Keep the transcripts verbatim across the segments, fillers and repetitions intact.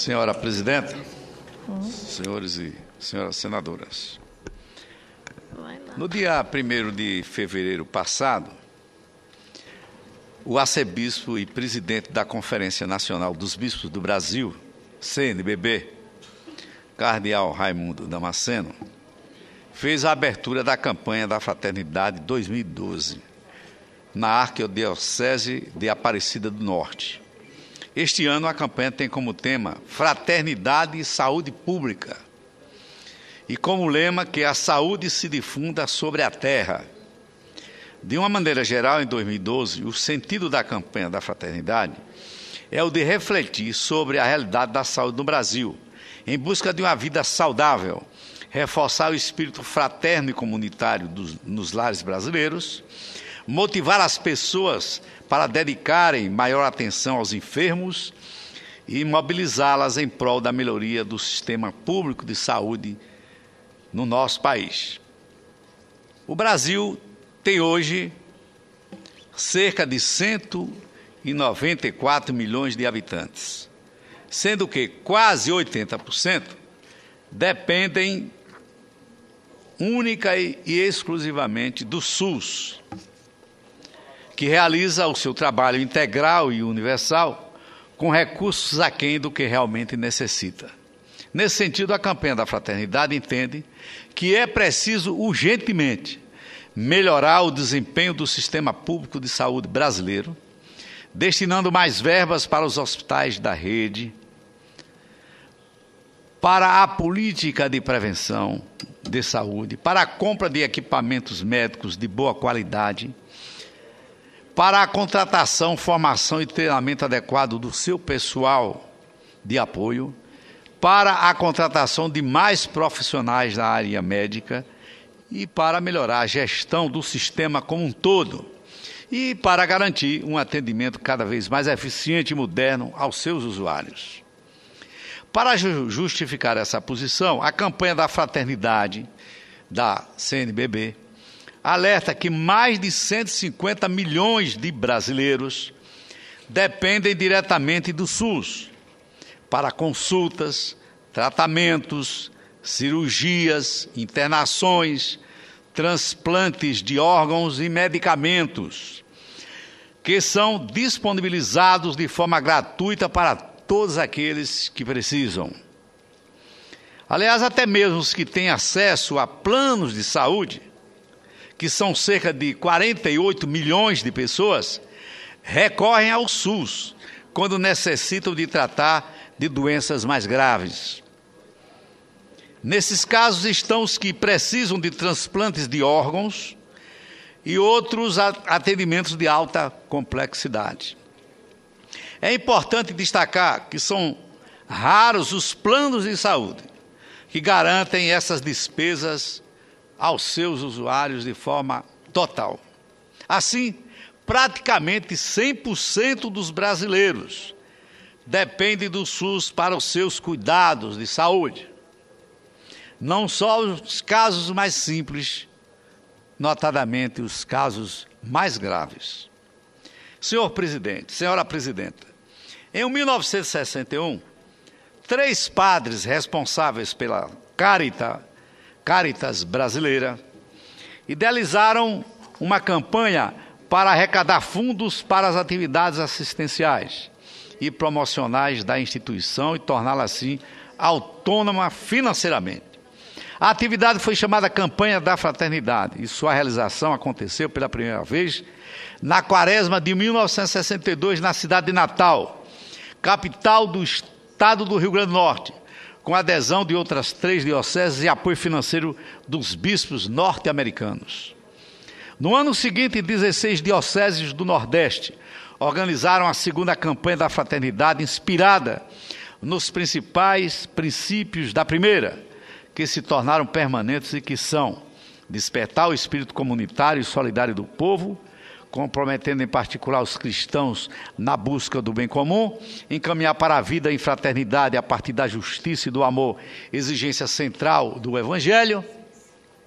Senhora Presidenta, uhum. senhores e senhoras senadoras, no dia primeiro de fevereiro passado, o arcebispo e presidente da Conferência Nacional dos Bispos do Brasil, C N B B, cardeal Raimundo Damasceno, fez a abertura da campanha da Fraternidade dois mil e doze, na Arquidiocese de Aparecida do Norte. Este ano a campanha tem como tema Fraternidade e Saúde Pública e como lema que a saúde se difunda sobre a terra. De uma maneira geral, em dois mil e doze, o sentido da campanha da Fraternidade é o de refletir sobre a realidade da saúde no Brasil, em busca de uma vida saudável, reforçar o espírito fraterno e comunitário dos, nos lares brasileiros, motivar as pessoas para dedicarem maior atenção aos enfermos e mobilizá-las em prol da melhoria do sistema público de saúde no nosso país. O Brasil tem hoje cerca de cento e noventa e quatro milhões de habitantes, sendo que quase oitenta por cento dependem única e exclusivamente do SUS, que realiza o seu trabalho integral e universal com recursos aquém do que realmente necessita. Nesse sentido, a campanha da Fraternidade entende que é preciso urgentemente melhorar o desempenho do sistema público de saúde brasileiro, destinando mais verbas para os hospitais da rede, para a política de prevenção de saúde, para a compra de equipamentos médicos de boa qualidade, para a contratação, formação e treinamento adequado do seu pessoal de apoio, para a contratação de mais profissionais da área médica e para melhorar a gestão do sistema como um todo e para garantir um atendimento cada vez mais eficiente e moderno aos seus usuários. Para justificar essa posição, a campanha da Fraternidade da C N B B alerta que mais de cento e cinquenta milhões de brasileiros dependem diretamente do SUS para consultas, tratamentos, cirurgias, internações, transplantes de órgãos e medicamentos, que são disponibilizados de forma gratuita para todos aqueles que precisam. Aliás, até mesmo os que têm acesso a planos de saúde, que são cerca de quarenta e oito milhões de pessoas, recorrem ao SUS quando necessitam de tratar de doenças mais graves. Nesses casos estão os que precisam de transplantes de órgãos e outros atendimentos de alta complexidade. É importante destacar que são raros os planos de saúde que garantem essas despesas aos seus usuários de forma total. Assim, praticamente cem por cento dos brasileiros dependem do SUS para os seus cuidados de saúde. Não só os casos mais simples, notadamente os casos mais graves. Senhor Presidente, Senhora Presidenta, em mil novecentos e sessenta e um, três padres responsáveis pela Caritas, Caritas brasileira idealizaram uma campanha para arrecadar fundos para as atividades assistenciais e promocionais da instituição e torná-la assim autônoma financeiramente. A atividade foi chamada Campanha da Fraternidade e sua realização aconteceu pela primeira vez na quaresma de mil novecentos e sessenta e dois na cidade de Natal, capital do estado do Rio Grande do Norte, com adesão de outras três dioceses e apoio financeiro dos bispos norte-americanos. No ano seguinte, dezesseis dioceses do Nordeste organizaram a segunda campanha da Fraternidade, inspirada nos principais princípios da primeira, que se tornaram permanentes e que são despertar o espírito comunitário e solidário do povo, comprometendo em particular os cristãos na busca do bem comum, encaminhar para a vida em fraternidade a partir da justiça e do amor, exigência central do Evangelho,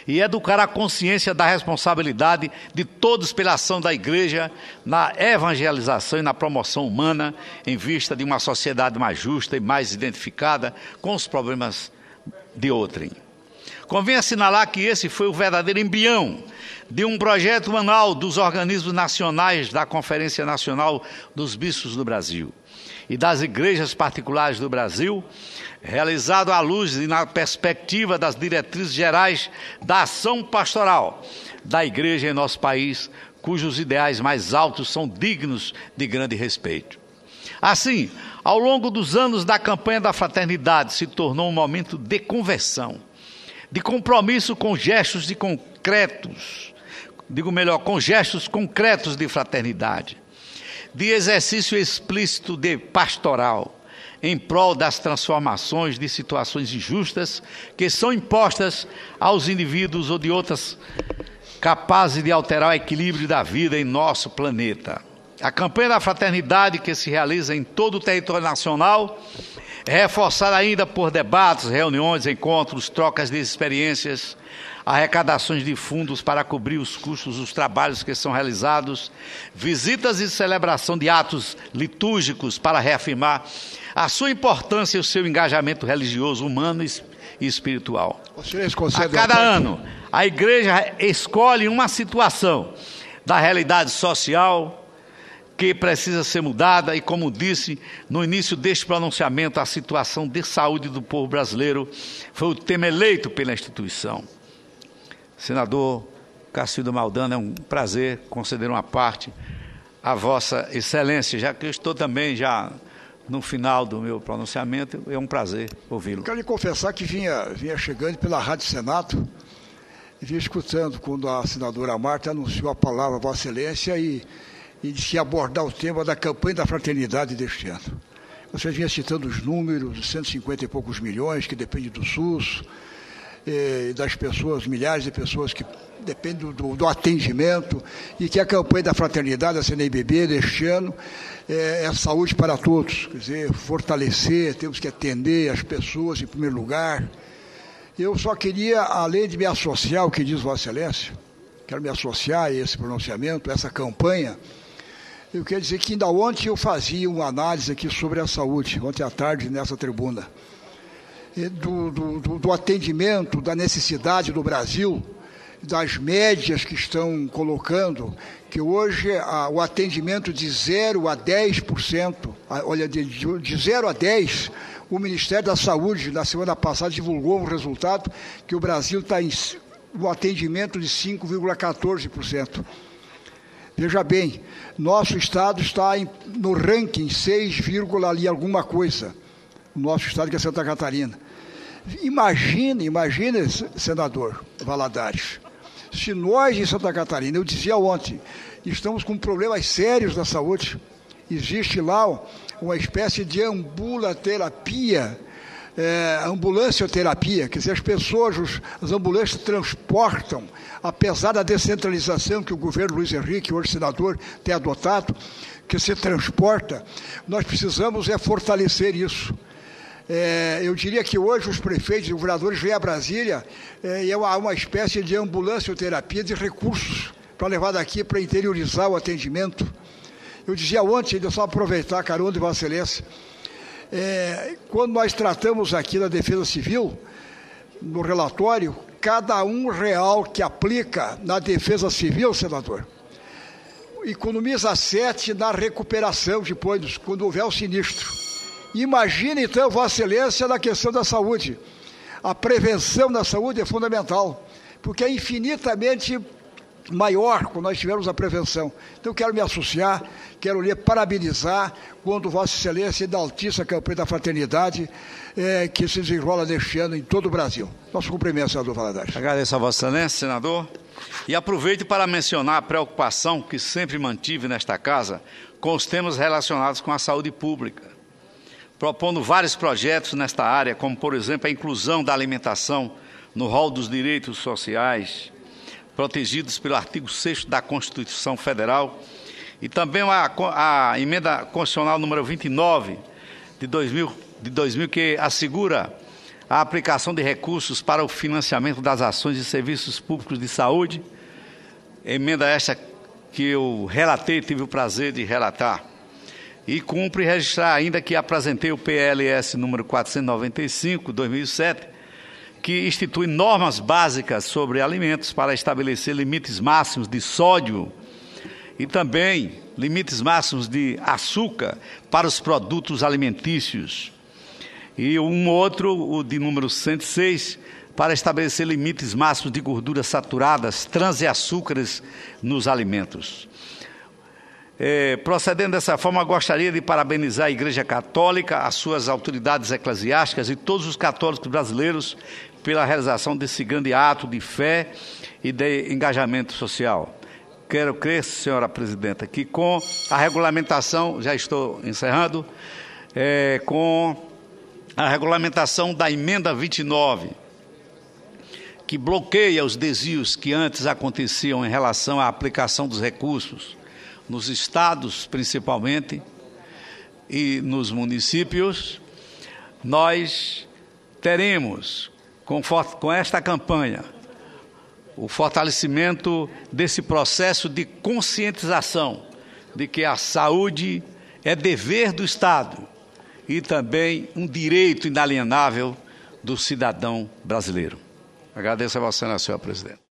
e educar a consciência da responsabilidade de todos pela ação da Igreja na evangelização e na promoção humana em vista de uma sociedade mais justa e mais identificada com os problemas de outrem. Convém assinalar que esse foi o verdadeiro embrião de um projeto anual dos organismos nacionais da Conferência Nacional dos Bispos do Brasil e das igrejas particulares do Brasil, realizado à luz e na perspectiva das diretrizes gerais da ação pastoral da Igreja em nosso país, cujos ideais mais altos são dignos de grande respeito. Assim, ao longo dos anos da campanha da fraternidade, se tornou um momento de conversão, de compromisso com gestos de concretos, digo melhor, com gestos concretos de fraternidade, de exercício explícito de pastoral, em prol das transformações de situações injustas que são impostas aos indivíduos ou de outras capazes de alterar o equilíbrio da vida em nosso planeta. A campanha da fraternidade, que se realiza em todo o território nacional, é reforçada ainda por debates, reuniões, encontros, trocas de experiências, arrecadações de fundos para cobrir os custos dos trabalhos que são realizados, visitas e celebração de atos litúrgicos para reafirmar a sua importância e o seu engajamento religioso, humano e espiritual. A cada ano, a Igreja escolhe uma situação da realidade social que precisa ser mudada e, como disse no início deste pronunciamento, a situação de saúde do povo brasileiro foi o tema eleito pela instituição. Senador Cacildo Maldana, é um prazer conceder uma parte à Vossa Excelência, já que eu estou também já no final do meu pronunciamento, é um prazer ouvi-lo. Quero lhe confessar que vinha, vinha chegando pela Rádio Senado e vinha escutando quando a senadora Marta anunciou a palavra Vossa Excelência e, e disse abordar o tema da campanha da fraternidade deste ano. Você vinha citando os números, cento e cinquenta e poucos milhões, que depende do SUS, e das pessoas, milhares de pessoas que dependem do, do atendimento, e que a campanha da fraternidade, da C N B B, deste ano, é, é saúde para todos, quer dizer, fortalecer, temos que atender as pessoas em primeiro lugar. Eu só queria, além de me associar ao que diz Vossa Excelência, quero me associar a esse pronunciamento, a essa campanha. Eu quero dizer que ainda ontem eu fazia uma análise aqui sobre a saúde, ontem à tarde nessa tribuna, do, do, do atendimento, da necessidade do Brasil, das médias que estão colocando, que hoje a, o atendimento de zero a dez por cento, a, olha, de, de zero a dez, o Ministério da Saúde, na semana passada, divulgou um resultado que o Brasil está em o atendimento de cinco vírgula quatorze por cento. Veja bem, nosso estado está em, no ranking seis, ali alguma coisa, o nosso estado que é Santa Catarina. Imagine, imagine, senador Valadares, se nós em Santa Catarina, eu dizia ontem, estamos com problemas sérios da saúde, existe lá uma espécie de ambulaterapia, é, ambulancioterapia, quer dizer, as pessoas, os, as ambulâncias transportam, apesar da descentralização que o governo Luiz Henrique, hoje senador, tem adotado, que se transporta, nós precisamos é fortalecer isso. É, eu diria que hoje os prefeitos e governadores vêm a Brasília é, e há uma, uma espécie de ambulancioterapia de recursos para levar daqui para interiorizar o atendimento. Eu dizia ontem, deixa eu só aproveitar a carona de Vossa Excelência, é, quando nós tratamos aqui da Defesa Civil, no relatório, cada um real que aplica na Defesa Civil, senador, economiza sete na recuperação depois, quando houver o sinistro. Imagine, então, Vossa Excelência, na questão da saúde. A prevenção da saúde é fundamental, porque é infinitamente maior quando nós tivermos a prevenção. Então, quero me associar, quero lhe parabenizar quando Vossa Excelência da altíssima campanha da fraternidade é, que se desenrola neste ano em todo o Brasil. Nosso cumprimento, senador Valadares. Agradeço a Vossa Excelência, senador, e aproveito para mencionar a preocupação que sempre mantive nesta casa com os temas relacionados com a saúde pública, propondo vários projetos nesta área, como, por exemplo, a inclusão da alimentação no rol dos direitos sociais, protegidos pelo artigo sexto da Constituição Federal, e também a, a emenda constitucional número vinte e nove de dois mil, de dois mil, que assegura a aplicação de recursos para o financiamento das ações e serviços públicos de saúde, emenda esta que eu relatei, tive o prazer de relatar. E cumpre registrar ainda que apresentei o P L S número quatrocentos e noventa e cinco, dois mil e sete, que institui normas básicas sobre alimentos para estabelecer limites máximos de sódio e também limites máximos de açúcar para os produtos alimentícios. E um outro, o de número cento e seis, para estabelecer limites máximos de gorduras saturadas, trans e açúcares nos alimentos. É, procedendo dessa forma, gostaria de parabenizar a Igreja Católica, as suas autoridades eclesiásticas e todos os católicos brasileiros pela realização desse grande ato de fé e de engajamento social. Quero crer, senhora presidenta, que com a regulamentação, já estou encerrando, é, com a regulamentação da emenda vinte e nove, que bloqueia os desvios que antes aconteciam em relação à aplicação dos recursos nos estados, principalmente, e nos municípios, nós teremos, com, com esta campanha, o fortalecimento desse processo de conscientização de que a saúde é dever do Estado e também um direito inalienável do cidadão brasileiro. Agradeço a Vossa Excelência, senhor presidente.